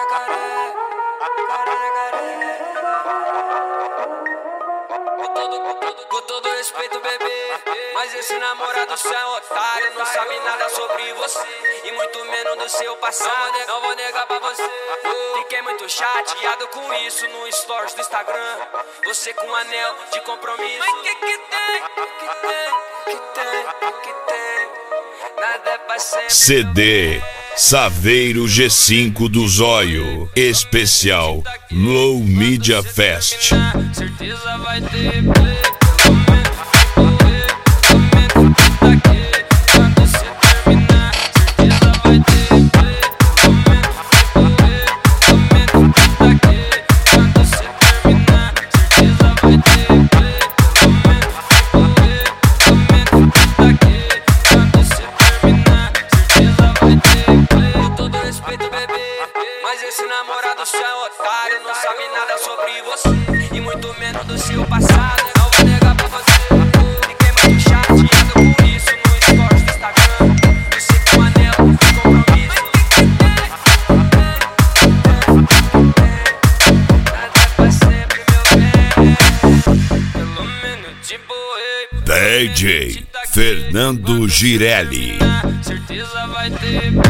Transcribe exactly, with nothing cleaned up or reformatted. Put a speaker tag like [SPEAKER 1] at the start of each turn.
[SPEAKER 1] jacaré, jacaré, jacaré. Com todo, com todo, com todo respeito, bebê, mas esse namorado seu é otário, não sabe nada sobre você e muito menos do seu passado. Não vou negar pra você, fiquei muito chateado com isso no stories do Instagram. Você com um anel de compromisso. Mas que que tem? Que tem? Que tem? Que tem? Nada é pra sempre.
[SPEAKER 2] C D Saveiro G cinco do Zóio, especial Low Media Fest.
[SPEAKER 1] Certeza vai ter play. Mas esse namorado seu é otário, não sabe nada sobre você e muito menos do seu passado. Não vou negar pra você, fiquei muito chateado com isso no stories do Instagram. Você com um anel de compromisso. Nada pra sempre, meu bem. Pelo menos tipo eu.
[SPEAKER 2] D J Fernando Girelli.
[SPEAKER 1] Certeza vai ter.